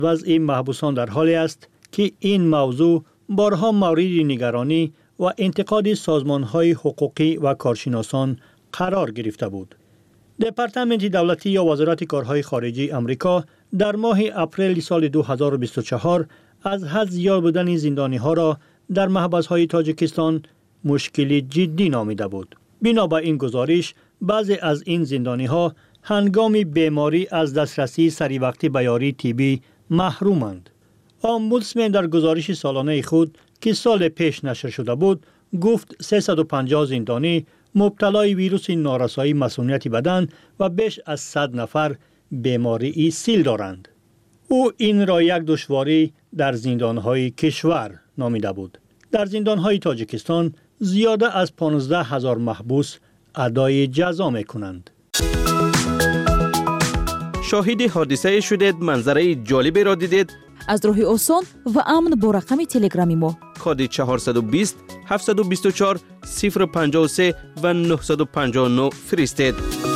وضع محبوسان در حالی است که این موضوع بارها مورد نگرانی و انتقاد سازمان‌های حقوقی و کارشناسان قرار گرفته بود. دپارتمنت دولتی یا وزارت کارهای خارجی آمریکا در ماه اپریل سال 2024 از حد زیاد بودن زندانی‌ها را در محبس‌های تاجیکستان مشکل جدی نامیده بود. بنا به این گزارش، بعضی از این زندانی‌ها هنگام بیماری از دسترسی سریع به یاری طبی محرومند. آمبودسمن در گزارش سالانه خود که سال پیش نشر شده بود، گفت 350 زندانی مبتلای ویروس نارسایی مسمومیت بدن و بیش از 100 نفر بیماری سیل دارند. او این را یک دشواری در زندانهای کشور نامیده بود. در زندانهای تاجیکستان زیاده از 15,000 محبوس ادای جزا می‌کنند. شاهد حادثه شدید، منظره جالبی را دیدید؟ از راه آسان و امن با رقم تلگرامی ما کد 420 724 053 و 959 فرستید.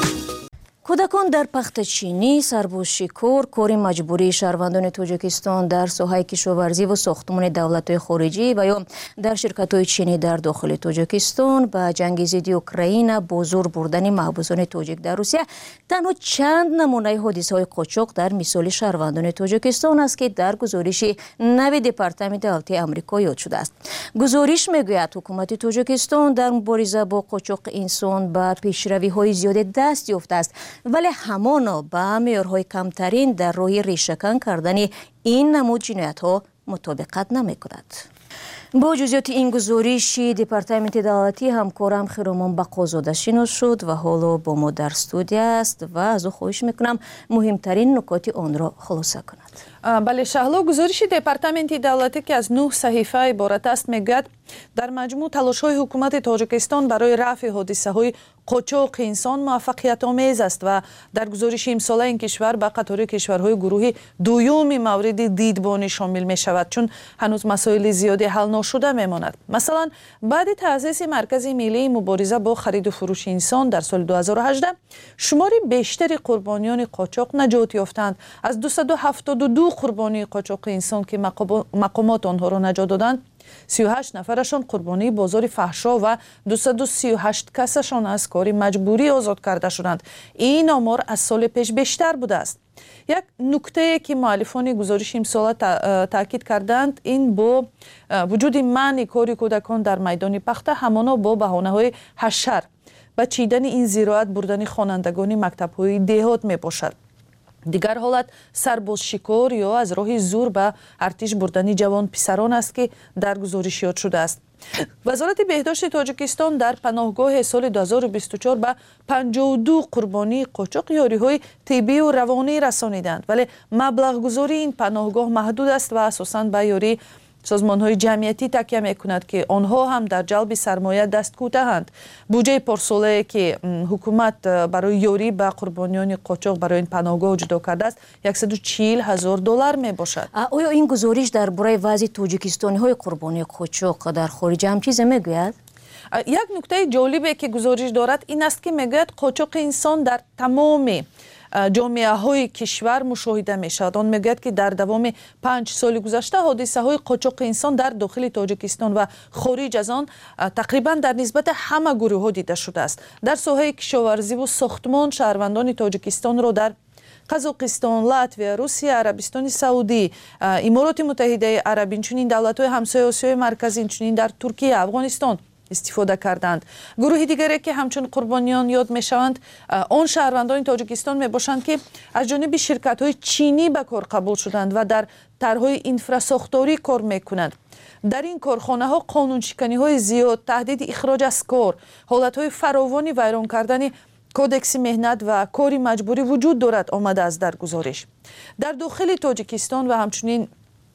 کودکان در پختچینی، سربازشکار، کار مجبوری شهروندان تاجیکستان در ساحه کشاورزی و ساختمان دولت‌های خارجی و یا در شرکت‌های چینی در داخل تاجیکستان به جنگ ضد اوکراین با زور بردن محبوسان تاجیک در روسیه تنها چند نمونه حادثه‌های قاچاق در مثال شهروندان تاجیکستان است که در گزارش نو دپارتمنت دولتی آمریکا یاد شده است. گزارش میگوید حکومت تاجیکستان در مبارزه با قاچاق انسان به پیشروی‌های زیاد دست یافته است، ولی همانا به معیارهای کمترین در راه ریشه‌کن کردن این نمود جنایت‌ها مطابقت نمی‌کند. با جزئیات این گزارش دپارتمنت دولتی همکارم خیرامان بقازاده شناس شد و حالا با ما در استودیو است و از او خواهش میکنم مهمترین نکات آن را خلاصه کند. بله شهلا، گزارش دپارتمنت دولتی که از 9 صحیفه عبارت است میگوید در مجموع تلاش‌های حکومت تاجیکستان برای رفع حادثه‌های قاچاق انسان موفقیت آمیز است و در گزارش امساله این کشور به قطار کشورهای گروه دوم مورد دیدبانی شامل می شود، چون هنوز مسائل زیادی حل نشده می ماند. مثلا بعد تأسیس مرکز ملی مبارزه با خرید و فروش انسان در سال 2018 شمار بیشتری قربانیان قاچاق نجات یافتند. از 272 قربانی قاچاق انسان که مقامات آنها را نجات دادند، 38 نفرشان قربانی بازار فحشا و 238 کسشان از کار مجبوری آزاد کرده شدند. این آمار از سال پیش بیشتر بوده است. یک نکته که مؤلفان گزارش امسال تاکید کردند این با وجود منع کار کودکان در میدان پخته همانا با بهانه‌های حشر و چیدن این زراعت بردن خوانندگان مکتب‌های دهات می باشد. دیگر حالت سربازشکار یا از راه زور به ارتش بردن جوان پسران است که در گزارش یاد شده است. وزارت بهداشت تاجیکستان در پناهگاه سال 2024 به 52 قربانی قاچاق یاری‌های طبی و روانی رسانیدند، ولی مبلغ گذاری این پناهگاه محدود است و اساساً به یاری سازمان‌های جمعیتی تکیه می‌کند که آنها هم در جلب سرمایه دست کوتاهند. بودجه پارساله که حکومت برای یاری به قربانیان قاچاق برای این پناهگاه جدا کرده است 140,000 دلار میباشد. آیا این گزارش درباره وضع تاجیکستانی‌های قربانی قاچاق در خارج هم چیزی میگوید؟ یک نکته جالبی که گزارش دارد این است که میگوید قاچاق انسان در تمام جامعه های کشور مشاهده می شود. آن میگوید که در دوام 5 سال گذشته حادثه های قاچاق انسان در داخل تاجیکستان و خارج از آن تقریبا در نسبت همه گروه ها دیده شده است. در ساحه کشاورزی و ساختمان شهروندان تاجیکستان را در قزاقستان، لاتویا، روسیه، عربستان سعودی، امارات متحده عرب، چنین دولت‌های همسایه آسیای مرکزی، چنین در ترکیه، افغانستان استفاده کردند. گروه دیگری که همچون قربانیان یاد می شوند آن شهروندان تاجیکستان می باشند که از جانب شرکت‌های چینی به کار قبول شدند و در طرح‌های اینفراساختاری کار می کنند. در این کارخانه‌ها قانونشکنی‌های زیاد، تهدید اخراج از کار، حالت‌های فراوانی ویران کردن کودکس مهنت و کاری مجبوری وجود دارد آمده است. در گزارش در داخل تاجیکستان و همچنین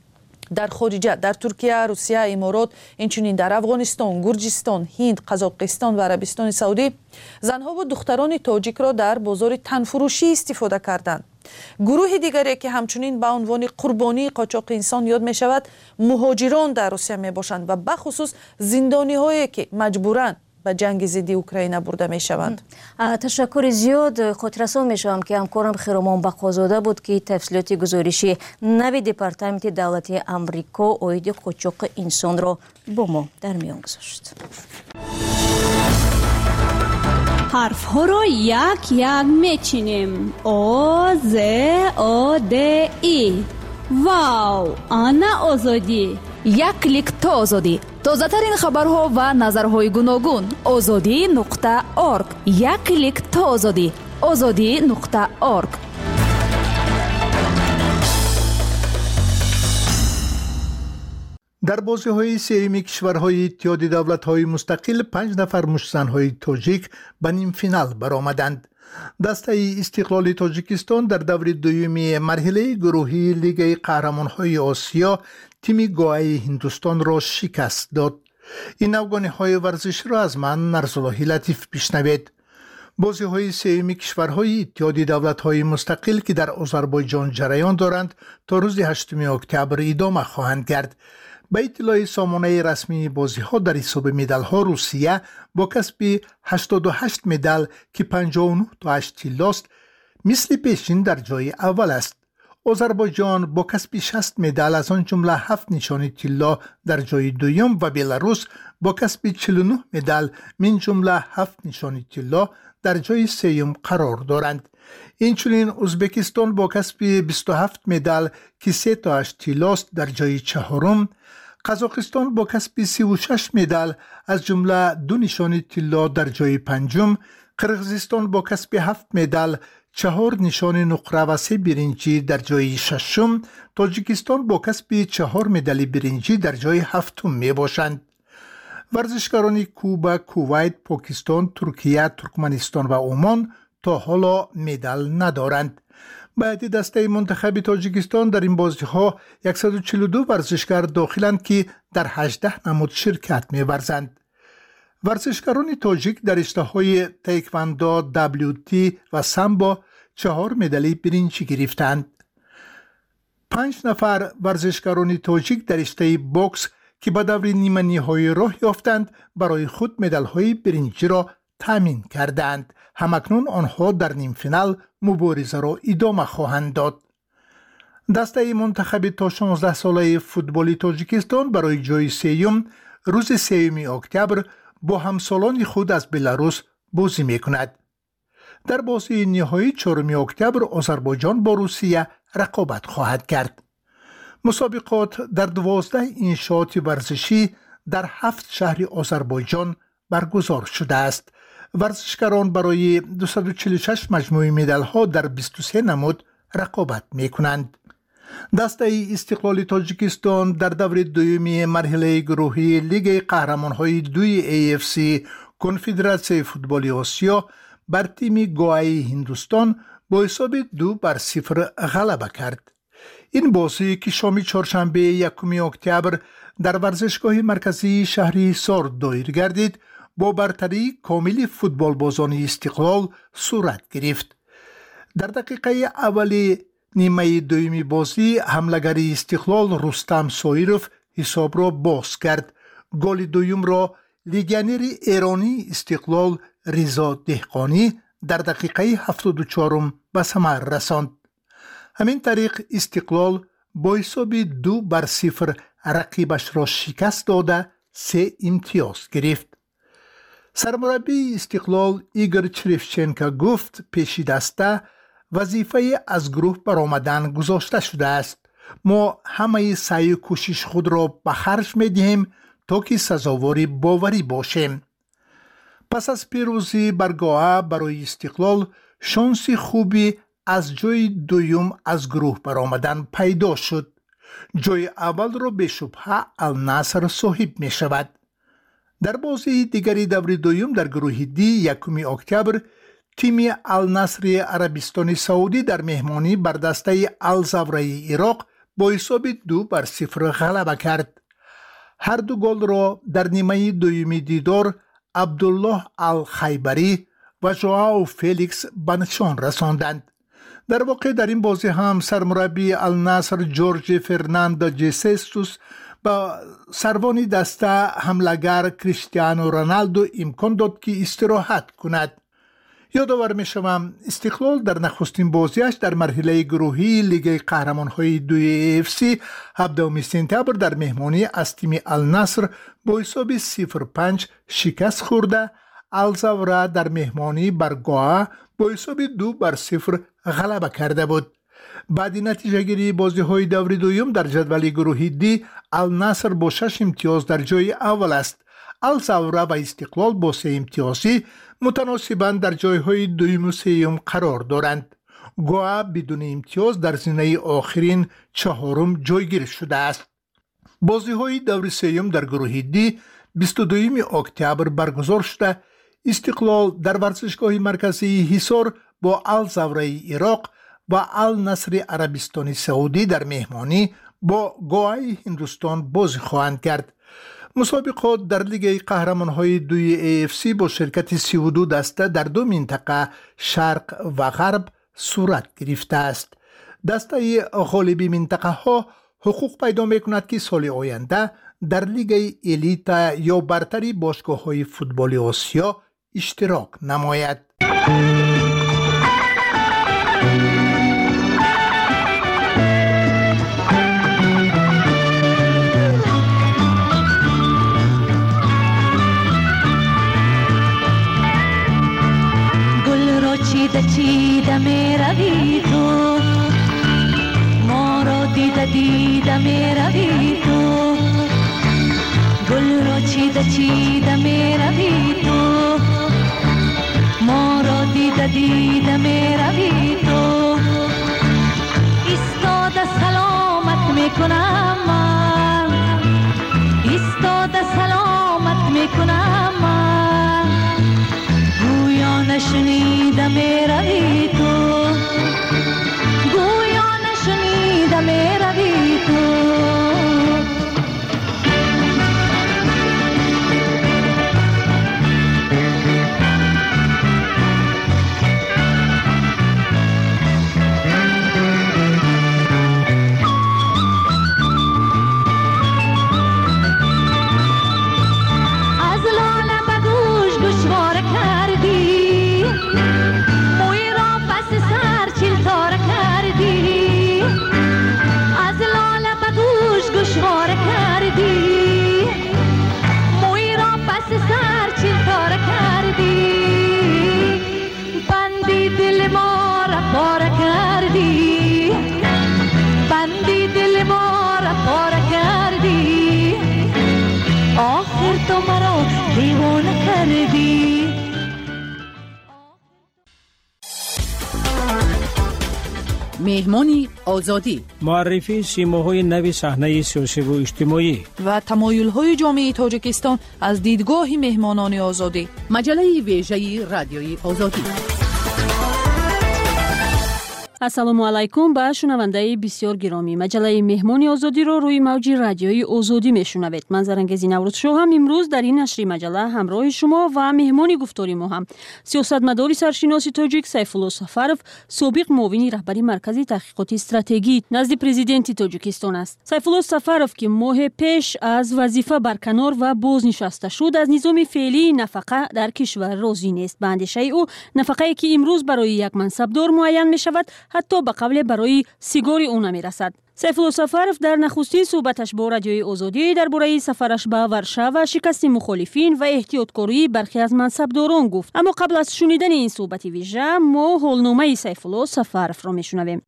در خارجه در ترکیه، روسیه، امارات، اینچنین در افغانستان، گرجستان، هند، قزاقستان و عربستان سعودی زنها و دختران تاجیک را در بازار تنفروشی استفاده کردند. گروه دیگری که همچنین به عنوان قربانی قاچاق انسان یاد می شود مهاجران در روسیه می باشند و بخصوص زندانی هایی که مجبورند به جنگ ضد اوکراین برده می شوند. تشکر زیاد. خاطررسان می شوم که همکارم خیرمان بقازاده بود که تفصیلات گزارشی نوی دپارتمنت دولتی امریکا اوید قاچاق انسان را با ما در میان گذاشت. حرف ها را یک یک میچینیم. آ ز آ د ای. واو، آنا آزادی. یک کلیک تا آزادی. تازه ترین خبرها و نظرهای گوناگون. azadi.org. یک کلیک تا آزادی. azadi.org. در بازی‌های سوم کشورهای اتحاد دولت‌های مستقل 5 نفر مشت‌زن‌های تاجیک به نیم فینال برآمدند. دسته استقلال تاجیکستان در دور دوم مرحله گروهی لیگ قهرمان‌های آسیا تیم گوای هندوستان را شکست داد. این افغانی‌های ورزش را از من نرسالله لطیف بشنوید. بازی‌های سوم کشورهای اتحاد دولت‌های مستقل که در آذربایجان جریان دارند تا روز 8 اکتبر ادامه خواهند کرد. به اطلاع سامانه رسمی بازی‌ها در حساب مدال‌ها روسیه با کسب 88 مدال که 59 تا 8 طلا است مثل پیشین در جای اول است. آذربایجان با کسب 60 مدال از آن جمله 7 نشان طلا در جای دوم و بلاروس با کسب 49 مدال من جمله 7 نشان طلا در جای سوم قرار دارند. اینچنین ازبکستان با کسب 27 مدال که 3 تا 8 طلا است در جای چهارم، قزاقستان با کسب 36 مدال از جمله 2 نشان طلا در جای پنجم، قرقیزستان با کسب 7 مدال 4 نشان نقره و 3 برنجی در جای ششم، تاجیکستان با کسب 4 مدال برنجی در جای هفتم می باشند. ورزشکاران کوبا، کویت، پاکستان، ترکیه، ترکمنستان و عمان تا حالا مدال ندارند. بعد دسته منتخب تاجیکستان در این بازی‌ها 142 ورزشکار داخلند که در 18 نماد شرکت می‌ورزند. ورزشکاران تاجیک در رشته‌های تایکواندو، WT و سامبو 4 مدال برنجی گرفتند. 5 نفر ورزشکاران تاجیک در رشته بوکس که به دور نیمه نهایی راه یافتند برای خود مدال‌های برنجی را تامین کردند. همکنون آنها در نیم فینال مبارزه را ادامه خواهند داد. دسته منتخب تا 16 ساله فوتبال تاجیکستان برای جای سوم روز 3 اکتبر با همسالان خود از بلاروس بازی می‌کند. در بازی نهایی 4 اکتبر آذربایجان با روسیه رقابت خواهد کرد. مسابقات در 12 انشاءات ورزشی در 7 شهر آذربایجان برگزار شده است. ورزشکاران برای 246 مجموعه مدال‌ها در 23 نماد رقابت می‌کنند. دسته استقلال تاجیکستان در دور دوم مرحله گروهی لیگ قهرمان‌های 2 AFC کنفدراسیون فوتبال آسیا بر تیم گوای هندوستان با حساب 2-0 غلبه کرد. این بازی که شام چهارشنبه 1 اکتبر در ورزشگاه مرکزی شهر حصار دایر گردید با برتری کامل فوتبال بازان استقلال صورت گرفت. در دقیقه اول نیمه دوم بازی حمله‌گر استقلال رستم سایروف حساب را باز کرد. گل دوم را لیگیونر ایرانی استقلال رضا دهقانی در دقیقه 74 به ثمر رساند. همین طریق استقلال با حساب 2-0 رقیبش را شکست داده 3 امتیاز گرفت. سرمربی استقلال ایگور چریفچنکو گفت پیش دسته وظیفه از گروه برآمدن گذاشته شده است. ما همه سعی و کوشش خود را به خرج می‌دهیم تا که سزاوار باوری باشیم. پس از پیروزی بر گواه برای استقلال شانس خوبی از جای دوم از گروه برآمدن پیدا شد. جای اول را به شبهه النصر صاحب می شود. در بازی دیگری دور دوم در گروه دی 1 اکتبر تیم النصر عربستان سعودی در مهمانی بر دسته الزوره عراق با حساب 2-0 غلبه کرد. هر دو گل را در نیمه دوم دیدار عبدالله الخیبری و ژائو فلیکس به نشان رساندند. در واقع در این بازی هم سرمربی النصر جورج فرناندو جیسوس با سروان دسته حملگر کریستیانو رونالدو امکان داد که استراحت کند. یادآور می‌شوم استقلال در نخستین بازیش در مرحله گروهی لیگ قهرمان‌های 2 AFC 17 سپتامبر در مهمانی از تیم النصر با حساب 0-5 شکست خورده، الزاورا در مهمانی بر گوا با حساب 2-0 غلبه کرده بود. بعد نتیجه گیری بازی‌های دور دوم در جدول گروهی دی، النصر با 6 امتیاز در جای اول است. الزاورا و استقلال با 3 امتیازی متناسباً در جایهای دوم و سوم قرار دارند. گوا بدون امتیاز در زینه آخرین چهارم جایگیر شده است. بازی‌های دور سوم در گروه دی 22 اکتبر برگزار شده. استقلال در ورزشگاه مرکزی حصار با الزاورای عراق و النصر عربستان سعودی در مهمانی با گوای هندوستان بازی خواهند کرد. مسابقات در لیگ قهرمان‌های 2 AFC با شرکت 32 دسته در 2 منطقه شرق و غرب صورت گرفته است. دسته غالبی منطقه ها حقوق پیدا می‌کند که سال آینده در لیگ الیت یا برتری باشگاه‌های فوتبال آسیا اشتراک نماید. چیده می روی تو، ما را دیده می روی تو، گل را چیده می روی تو، ما را دیده می روی تو. ایستاده سلامت می کنم من، ایستاده سلامت می کنم من، گویا نشنیده می روی تو، گویا نشنیده می روی تو. مهمانی آزادی، معرفی سیماهای نوی صحنه سیاسی و اجتماعی و تمایل‌های جامعه تاجیکستان از دیدگاه مهمانان آزادی. مجله ویژه رادیوی آزادی. ассалому алайкум ба шунавандаи бисёр гиромӣ. маҷаллаи меҳмони озодиро рӯи мавҷи радиои озодӣ мешунавед. ман зарангези наврӯзшоҳам. имрӯз дар ин нашри маҷалла ҳамроҳи шумо ва меҳмони гуфтори мо ҳам сиёсатмадори саршиноси тоҷик Сайфулло Сафаров, собиқ муовини раҳбари маркази таҳқиқоти стратегӣ назди президенти Тоҷикистон аст. Сайфулло Сафаров ки моҳе пеш аз вазифа барканор ва бознишаста шуд, аз низоми феълии нафақа дар кишвар розӣ нест. ба андешаи ӯ нафақае ки имрӯз барои як мансабдор муайян мешавад ҳатто ба қавле барои сигори ӯ намерасад. Сайфулло Сафаров дар нахустин суҳбаташ бо радиои озодӣ дар бораи сафараш ба Варшава, шикасти мухолифин ва эҳтиёткории бархе аз мансабдорон гуфт. аммо қабл аз шунидани ин суҳбати вижа, мо ҳолномаи Сайфулло Сафаровро мешунавем.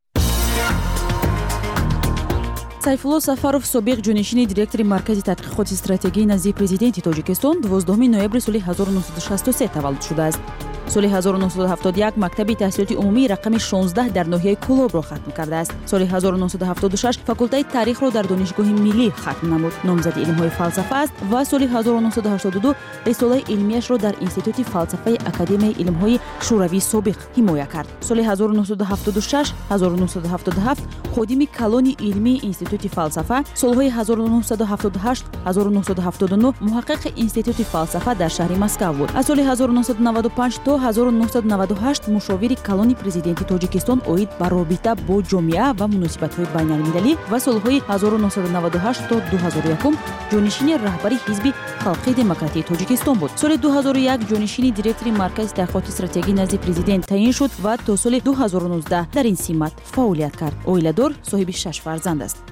Сайфулло Сафаров, собиқ ҷонишини директори маркази тадқиқоти стратегӣ назди президенти Тоҷикистон 12 ноябри соли 1963 таваллуд шудааст. соли 1971 мактаби таҳсилоти умумии рақами 16 дар ноҳияи Кӯлобро хатм кардааст. соли 1976 факултаи таърихро дар донишгоҳи миллӣ хатм намуд. номзади илмҳои фалсафа аст ва соли 1982 рисолаи илмияшро дар институти фалсафаи академияи илмҳои шӯравии собиқ ҳимоя кард. соли 1976-1977 ходими калони илмии институти фалсафа, солҳои 1978-1979 муҳаққиқи институти фалсафа дар шаҳри Москав буд. аз соли 1995 то то 1998 мушовири калони президенти тоҷикистон оид ба робита бо ҷомеа ва муносибатҳои байналмилалӣ ва солҳои 1998 то 2001 ҷонишини раҳбари ҳизби халқии демократии тоҷикистон буд. соли 2001 ҷонишини директори маркази таҳқиқоти стратегӣ назди президент таъин шуд ва то соли 2019 дар ин симат фаъолият кард. оиладор, соҳиби 6 фарзанд аст.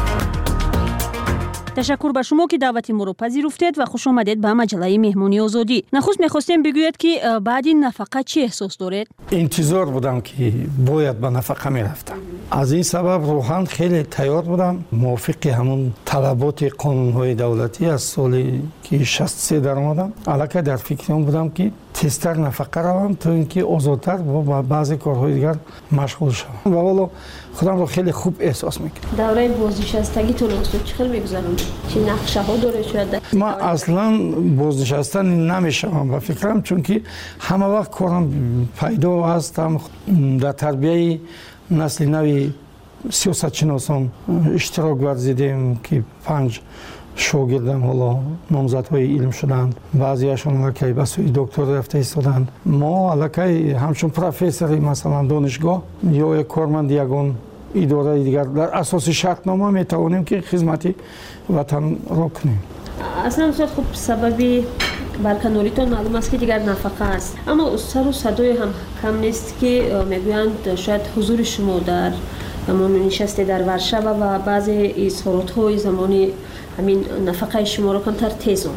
ташаккур ба шумо ки даъвати моро пазируфтед ва хуш омадед ба маҷаллаи меҳмони озодӣ. нахуст мехостем бигӯед ки баъди нафақа чӣ эҳсос доред? интизор будам ки бояд ба нафақа мерафтам. аз ин сабаб рӯҳан хеле тайёр будам. мувофиқи ҳамун талаботи қонунҳои давлатӣ аз соли ки 63 даромадам аллакай дар фикри он будам ки тезтар нафақа равам то ин ки озодтар ба баъзе корҳои дигар машғул шавам ва ҳоло худамро хеле хуб эҳсос мекунам. давраи бознишастагитон чӣ хел мегузаронед? чӣ нақшаҳо доред? шояд ман аслан бознишастан намешавам ба фикрам, чунки ҳама вақт корам пайдо ҳастам. дар тарбияи насли нави сиёсатшиносон иштирок варзидем ки 5 шогирдам ҳоло номзадҳои илм шуданд. баъзеашон аллакай ба сӯи докторӣ рафта истоданд. мо аллакай ҳамчун профессори масалан донишгоҳ ё корманди ягон идораи дигар дар асоси шартнома метавонем ки хизмати ватанро кунем. аслан устод хуб сабаби барканоритон маълум аст ки дигар нафақа аст, аммо сару садое ҳам кам нест ки мегӯянд шояд ҳузури шумо дар замони нишасте дар Варшава ва баъзе изҳоротҳои замони ҳамин нафақаи шуморо камтар тезон.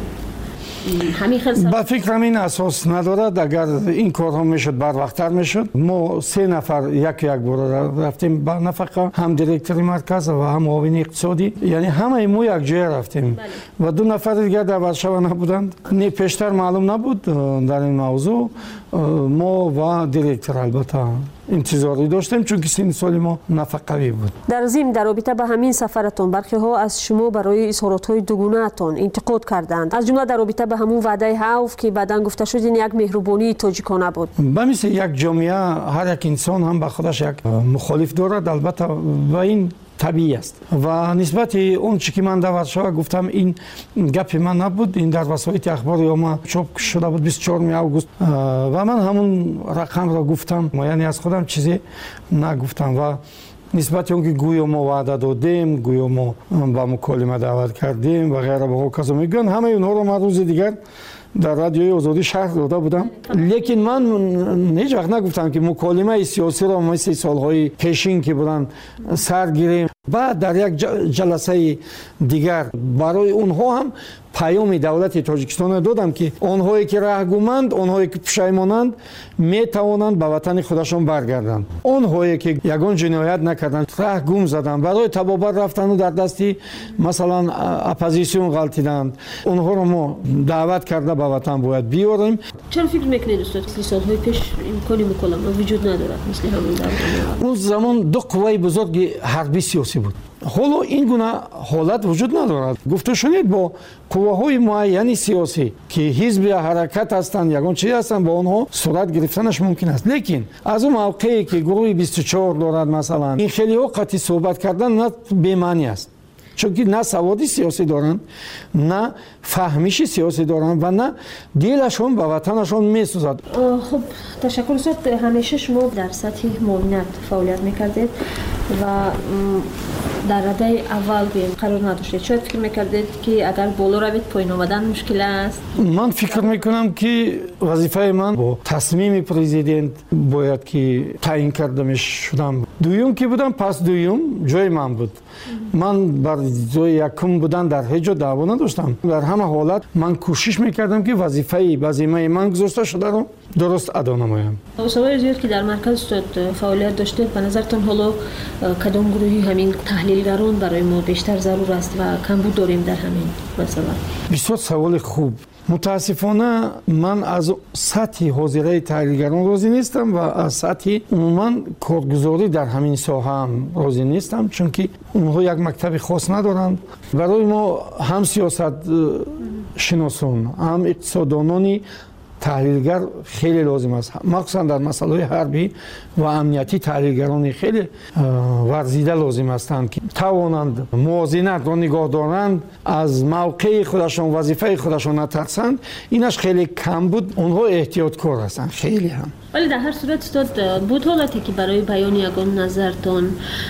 ба фикрам ин асос надорад. агар ин корҳо мешуд барвақттар мешуд. мо 3 нафар як бора рафтем ба нафақа, ҳам директори марказ ва ҳам муовини иқтисодӣ, яъне ҳамаи мо якҷоя рафтем ва 2 нафари дигар дар Варшава набуданд. не пештар маълум набуд дар ин мавзӯъ. мо ва директор албатта интизорӣ доштем, чунки синни соли мо нафақавӣ буд. дар зим дар робита ба ҳамин сафаратон бархеҳо аз шумо барои изҳоротҳои дугунаатон интиқод карданд, аз ҷумла дар робита ба ҳамун ваъдаи ҳавф ки баъдан гуфта шуд ин як меҳрубонии тоҷикона буд. ба мисли як ҷомеа ҳар як инсон ҳам ба худаш як мухолиф дорад, албатта ва ин табиӣ аст. ва нисбати он чӣ ки ман дар Варшава гуфтам, ин гапи ман набуд. ин дар васоити ахбори омма чоп шуда буд 24 август ва ман ҳамун рақамро гуфтам, яъне аз худам чизе нагуфтам. ва нисбати он ки гӯё мо ваъда додем, гӯё мо ба муколима даъват кардем ва ғайра ба ҳоказо мегӯянд, ҳамаи онҳоро ман рӯзи дигар дар радиои озодӣ шарҳ дода будам. лекин ман ҳеҷ вақт нагуфтам ки муколимаи сиёсиро мисли солҳои пешин ки буданд сар гирем. баъд дар як ҷаласаи дигар барои онҳо ҳам паёми давлати тоҷикистон додам ки онҳое ки раҳгуманд, онҳое ки пушаймонанд, метавонанд ба ватани худашон баргарданд. онҳое ки ягон ҷиноят накарданд, раҳгум заданд, барои табобат рафтану дар дасти масалан оппозитсион ғалтиданд, онҳоро мо даъват карда ба ватан бояд биёрем. чаро фикр мекунед устод ки солҳои пеш имкони муколама вуҷуд надорад мисли ҳамон давр? он замон 2 қувваи бузурги ҳарбӣ сиёсӣ буд. ҳоло ин гуна ҳолат вуҷуд надорад. гуфтушунед бо қувваҳои муайяни сиёсӣ ки ҳизби ҳаракат ҳастанд, ягон чиз ҳастанд, бо онҳо сурат гирифтанаш мумкин аст. лекин аз он мавқее ки гурӯҳи 24 дорад масалан, ин хелиҳо қатъи суҳбат кардан на бемаънӣ аст, чунки на саводи сиёсӣ доранд, на фаҳмиши сиёсӣ доранд ва на дилашон ба ватанашон месӯзад. хуб, ташаккур устод. ҳамеша шумо дар сатҳи муовинат фаъолият мекардед ва дар радаи аввал қарор надоштед. шояд фикр мекардед ки агар боло равед поин омадан мушкил аст? ман фикр мекунам ки вазифаи ман бо тасмими президент бояд ки таъин карда мешудам. дуюм ки будам, пас дуюм ҷои ман буд. ман бар ҷои якум будан дар ҳеҷ ҷо даъво надоштам. дар ҳама ҳолат ман кӯшиш мекардам ки вазифаи ман гузошта шударо дуруст адо намоям. особаи зиёд ки дар марказ устод фаъолият доштед, ба назартон ҳоло кадом гурӯҳи ҳамин таҳлилгарон барои мо бештар зарур аст ва камбуд дорем дар ҳамин масъала? бисёр саволи хуб. мутаассифона ман аз сатҳи ҳозираи таҳлилгарон розӣ нестам ва аз сатҳи умуман коргузорӣ дар ҳамин соҳаам розӣ нестам, чунки онҳо як мактаби хос надоранд. барои мо ҳам сиёсатшиносон, ҳам иқтисоддонони таҳлилгар хеле лозим аст, махсусан дар масъалаҳои ҳарбӣ ва амнияти таҳлилгарони хеле варзида лозим ҳастанд ки тавонанд мувозинатро нигоҳ доранд, аз мавқеи худашон, вазифаи худашон натарсанд. Инаш хеле кам буд. онҳо эҳтиёткор ҳастанд хеле ҳам. ولی در هر صورت استاد بود حالتی که برای بیان یگان نظرتان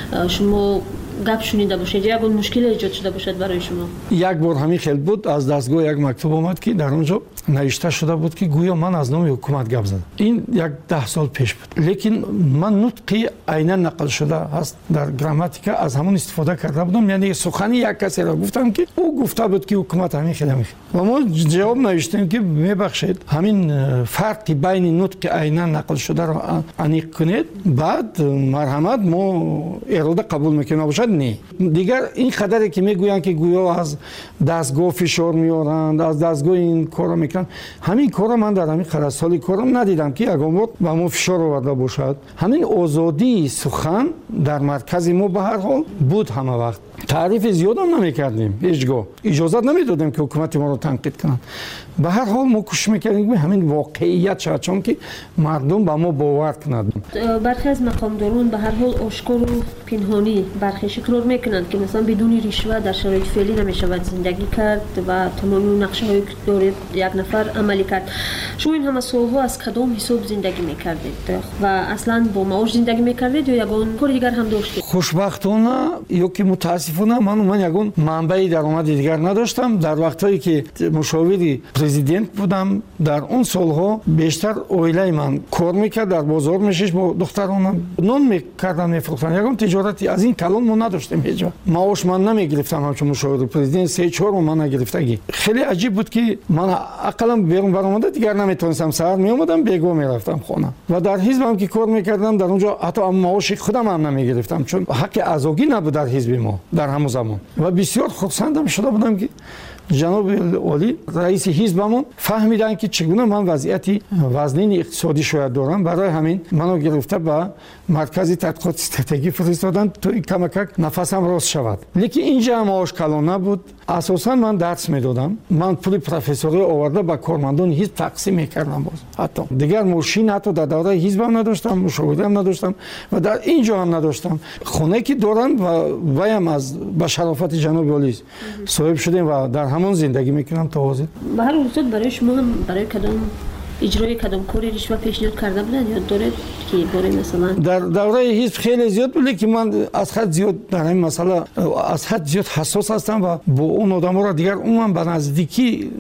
شما گپ شنیده باشید یا یگان مشکل ایجاد شده باشد برای شما؟ یک بار همین خیلی بود از دستگاه یک مکتوب آمد که در اونجا نوشته شده بود که گویا من از نام حکومت گپ زدم. این یک 10 سال پیش بود. لیکن من نطقی عیناً نقل شده است در گراماتیکا از همون استفاده کرده بودم. یعنی سخنی یک کسی را گفتم که او گفته بود که حکومت همین خیلی میخواد. و ما جواب نوشتیم که میبخشید همین فرقی بین نطق عیناً نقل شده را انیق کنید، بعد مرحمت ما اراده قبول میکنیم باشد. نه دیگر این خبری که میگویند که گویا از دستگاه فشار میارند، از دستگاه این کارا میکنن، همین کارا من در همین 40 سالی کارم ندیدم که یگان بار با ما فشار آورده باشد. همین آزادی سخن در مرکز ما به هر حال بود. همه وقت تعریف زیاد هم نمیکردیم، هیچگاه اجازه نمیدادیم که حکومت ما رو تنقید کنند. به هر حال ما کوشش میکردیم همین واقعیت شد، چون که مردم به ما باور کنند. برخی از مقامداران به هر حال آشکار و پنهانی برخیش اقرار میکنند که مثلا بدون رشوه در شرایط فعلی نمیشود زندگی کرد و تمام نقشه هایی که دارید یک نفر عملی کرد. شما این همه سالها از کدام حساب زندگی میکردید و اصلا با معاش زندگی میکردید یا یگان کار دیگر هم داشتید؟ خوشبختانه یا که متاسفانه من یگان منبع درآمد دیگر نداشتم. در وقتی که مشاوری پرزیدنت بودم در اون سالها بیشتر اویلای من کار میکرد، در بازار میشش با دخترانم نون میکردن میفروختن. یگان تجارتی از این کلان ما نداشتیم هیچ وقت. معاش من نمیگرفتم همچون مشاور پرزیدنت 3-4 من نگرفتگی. خیلی عجیب بود که من عقلم بیرون برآمده دیگر نمیتونستم. سحر میومدم بیگو میرفتم خونه و در حزبم که کار میکردم در اونجا حتی معاش خودم هم نمیگرفتم چون حق آزادی نبود در حزب ما در همون زمان. و بسیار خرسندم شده بودم که جناب عالی رئیس حزبمون فهمیدن که چگونه من وضعیتی وزنین اقتصادی شاید دارم. برای همین منو گرفته به مرکز تحقیقات استراتژی فرستادن تا این کمک نفسم راست شود. لیکن اینجا هم معاش کلان نبود. اساسا من درس میدادم. من پول پروفسوری آورده با کارمندان حزب تقسیم میکردم. باز حتی دیگر ماشین حتی در دوره حزبم نداشتم، مشاوره هم نداشتم و در اینجا هم نداشتم. خونه که دارن و وایم از با شرافت جناب عالی صاحب شدیم و در همون زندگی میکنم تا حاضر. به هر صورت برای شما هم برای کدام اجرای کدام کاری رشوه پیشنهاد کرده بودن یا دارید که برای مثلا در دوره حزب خیلی زیاد بود که من از حد زیاد در این مسئله از حد زیاد حساس هستم و با اون آدما را دیگر اون به نزدیکی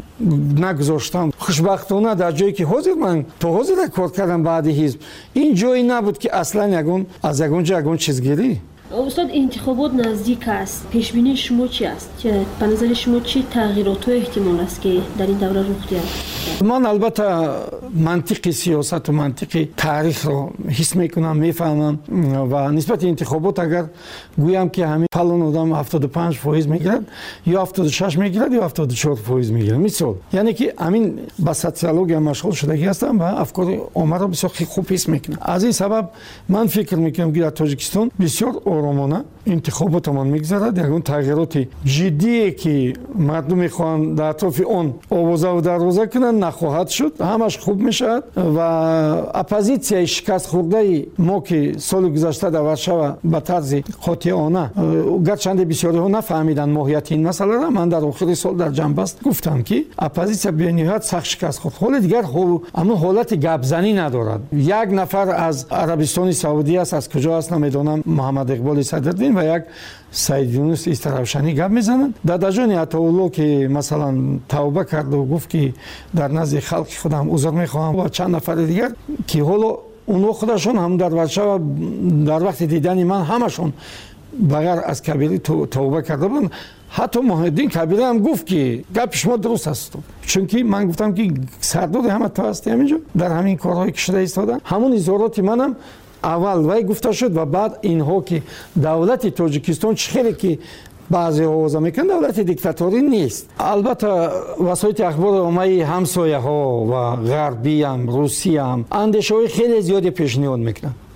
نگذاشتم. خوشبختانه در جایی که حاضر من تا حاضر کار کردم بعد حزب این جایی نبود که اصلا یگان از یگان چیزگیری. استاد انتخابات نزدیک است. پیش بینی شما چی است؟ به نظر شما چه تغییرات و احتمال است که در این دوره رخ دهد؟ من البته منطق سیاست و منطق تاریخ رو حس میکنم، میفهمم و نسبت انتخابات اگر گویم که همین فلان آدم 75% میگیرد یا 76 میگیرد یا 74% میگیرد مثال، یعنی که همین با سوسیولوژی مشغول شدگی هستم و افکار عامه رو بسیار خوب حس میکنم. از این سبب من فکر میکنم که در تاجیکستان بسیار آرامانه انتخاباتمان میگذرد. یگان تغییرات جدی که مردم میخوان در اطراف اون آوازه و دروازه کنن نخواهد شد. همش خوب میشد و اپوزیسیای شکست خورده ما که سال گذشته در ورشو به طرز قاطعانه گرچند بسیاری ها نفهمیدن ماهیت این مسئله را، من در آخر سال در جنبست گفتم که اپوزیسیا به نهایت سخت شکست خورد. حال دیگر اما حالت گپزنی ندارد. یک نفر از عربستان سعودی است، از کجا است نمیدونم، محمد اقبال صدرالدین و یک سید یونس استرابشانی گپ میزنند. داداجان عطاالله که مثلا توبه کرد و گفت که در نزد خلق خودم عذر میخواهم و چند نفر دیگر که حالا اونها خودشون هم در ورشو در وقت دیدن من همشون بغیر از کبیری توبه کرده بودن. حتی محمدین کبیری هم گفت که گپ شما درست است، چون که من گفتم که سردار همه تو هستی همینجا در همین کارهایی که شده ایستادن. همون اظهارات منم اول وای گفته شد و بعد اینها که دولت تاجیکستان چخیلی که بعضی آوازه میکنن دولت دیکتاتوری نیست. البته وسایل اخبار عامه همسایه ها و غربی هم روسی هم اندیشه های خیلی زیادی پیشنهاد میکنن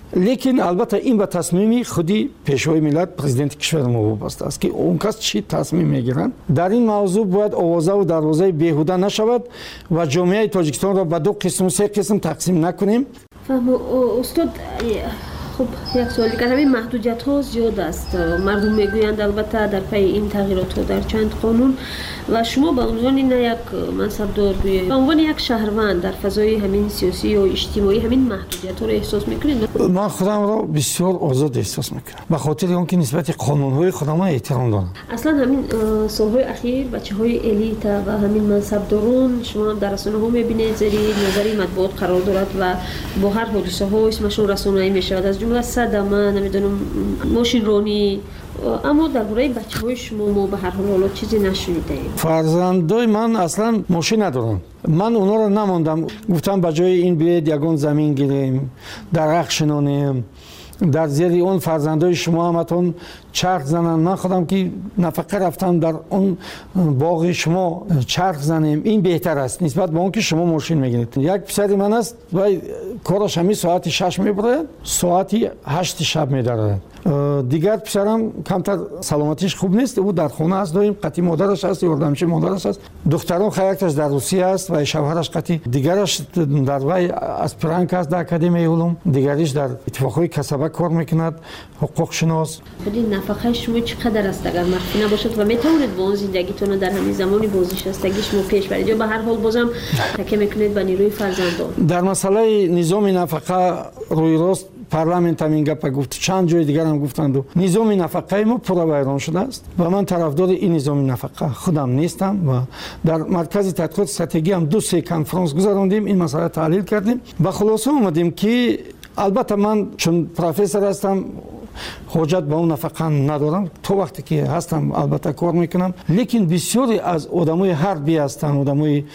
لیکن البته این به تصمیم خودی پیشوای ملت پرزیدنت کشور ما وابسته است که اون کس چی تصمیم میگیرن. در این موضوع باید آوازه و دروازه بیهوده نشود و جامعه تاجیکستان را به دو قسم و سه قسم تقسیم نکنیم. استاد خب یک سوال دیگر، همین محدودیت ها زیاد است. مردم میگویند البته در پی این تغییرات ها در چند قانون و شما به عنوان نه یک منصبدار به عنوان یک شهروند در فضای همین سیاسی و اجتماعی همین محدودیت ها رو احساس میکنید؟ من خودم را بسیار آزاد احساس میکنم به خاطر اینکه نسبت قانون های خودم احترام دارم. اصلا همین سالهای اخیر بچه های الیت و همین منصبداران شما در رسانه ها میبینید زیر نظر مطبوعات قرار دارد و با هر حادثه ها اسمشون رسانه‌ای میشود، از جمله صدمه، نمیدونم ماشین رانی. اما درباره بچه‌های شما ما به هر حال چیزی نشنیدیم. فرزندای من اصلا ماشین ندارن. من اونا رو نماندم، گفتم به جای این بیاید یگان زمین گیریم، درخت شنانیم، در زیر اون فرزندای شما همتون چرخ زنن. من خودم که نفقه رفتم در اون باغ شما چرخ زنیم، این بهتر است نسبت به اون که شما ماشین میگیرید. یک پسر من است و کارش همین ساعت 6 میبره، ساعت 8 شب میداره. دیگر پسرم کمتر سلامتیش خوب نیست، او در خانه است، دایم قطعی مادرش است، یاردمچی مادرش است. دخترم خیرکش در روسیه است و شوهرش قطعی، دیگرش در وی اسپرانک است در اکادمی علوم، دیگریش در اتفاقهای کسبه کار میکند، حقوق شناس. خودی نفقه شما چقدر است اگر مخفی نباشد و میتونید با اون زندگیتون در همین زمانی بازنشستگی شما پیش برید یا به هر حال بازم تکیه میکنید به نیروی فرزندان؟ در مسئله نظام نفقه روی راست پارلمانت هم این گپ گفت، چند جای دیگر هم گفتند و نظام نفقه ما پورا ویران شده است و من طرفدار این نظام نفقه خودم نیستم و در مرکز تحقیقات استراتژی هم 2-3 کنفرانس گذراندیم، این مسئله تحلیل کردیم و خلاصه اومدیم که البته من چون پروفسور هستم حاجت به اون نفقه ندارم، تو وقتی که هستم البته کار میکنم، لیکن بسیاری از آدمای حربی هستن، آدمای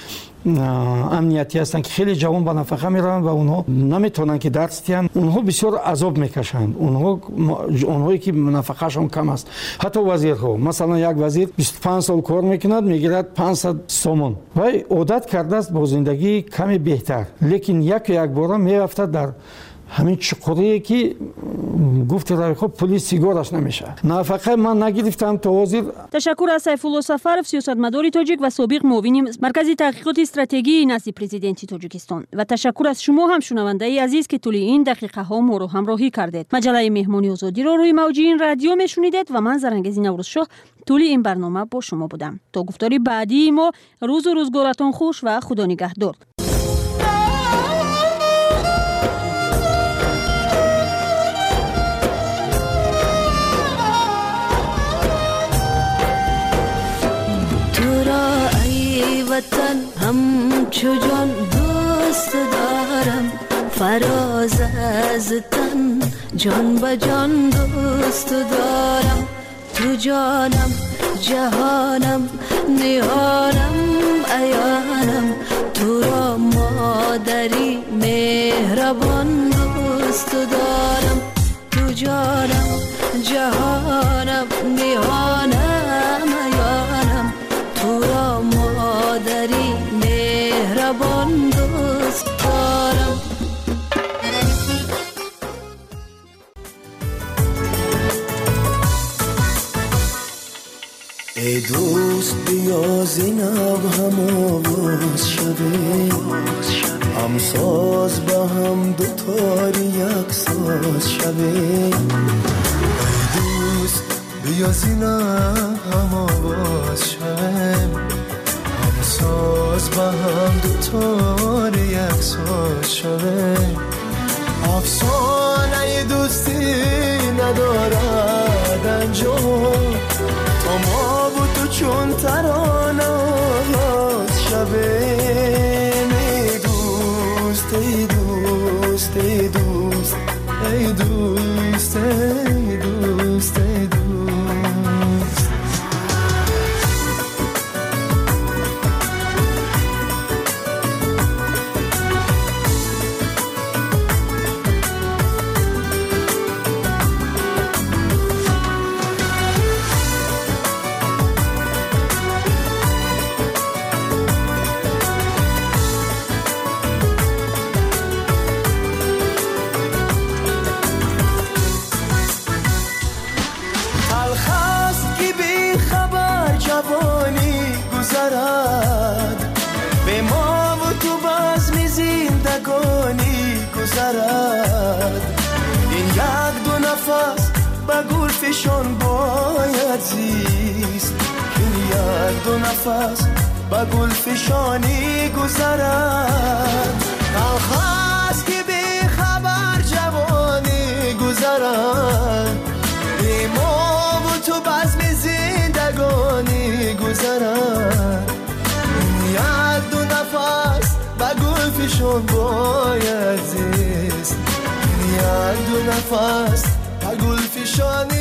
امنیتی هستن که خیلی جوان با نفقه میرن و اونها نمیتونن که درس دیان، اونها بسیار عذاب میکشند، اونهایی که نفقهشون کم است. حتی وزیرها، مثلا یک وزیر 25 سال کار میکند میگیرد 500 سومون و عادت کرده است با زندگی کمی بهتر، لیکن یک بار میرفته در همین چقوری که گفت روی خب پلیس سیگارش نمیشه. نفقه من نگرفتم تا حاضر. تشکر از سیفالله سفرов سیاستمدار تاجیک و سابق معاون مرکز تحقیقات استراتژی نزد پرزیدنت تاجیکستان و تشکر از شما هم شنونده عزیز که طول این دقیقه ها ما رو همراهی کردید. مجله مهمانی آزادی رو روی موج این رادیو میشنیدید و من زرنگزی نوروزشاه طول این برنامه با شما بودم. تا گفتاری بعدی ما روز و روزگارتان خوش و خدا نگهدار. وطن همچو جان دوست دارم، فراز از تن جان به جان دوست دارم، تو جانم جهانم نیانم عیانم، تو را مادری مهربان دوست دارم، تو جانم جهانم نیانم عیانم، تو را مادری مهربان دوست دارم. ای دوست بیا زینب هم آواز شویم، هم ساز با هم دوتاری یک ساز شویم. ای دوست بیا زینب هم آواز شویم، هم ساز با هم دوتاری یک ساز شویم. افسانه دوستی ندارد انجام، تو ما و تو چون ترانه آواز شویم. ای دوست ای دوست ای دوست ای دوست ای دوست ای دوست. نفس به گل فشان باید زیست که یک دو نفس به گل فشانی گذرد خواست که بی خبر جوانی گذرد بی ما و تو بزم زندگانی گذرد یک دو نفس به گل فشان باید زیست یک دو نفس به گل فشانی